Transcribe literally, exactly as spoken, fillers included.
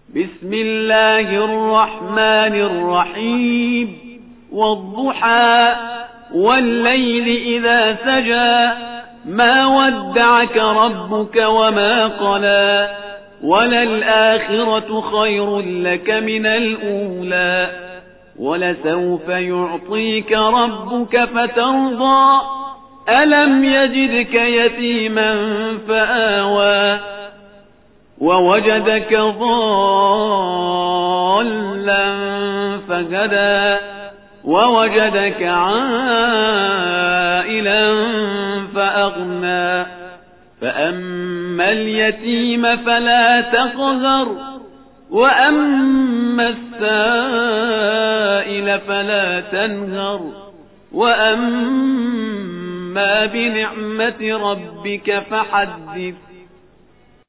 بسم الله الرحمن الرحيم والضحى والليل إذا سجى ما ودعك ربك وما قلى وللآخرة خير لك من الأولى ولسوف يعطيك ربك فترضى ألم يجدك يتيما فآوى ووجدك ضالا فهدى ووجدك عائلا فأغنى فأما اليتيم فلا تقهر وأما السائل فلا تنهر وأما بنعمة ربك فحدث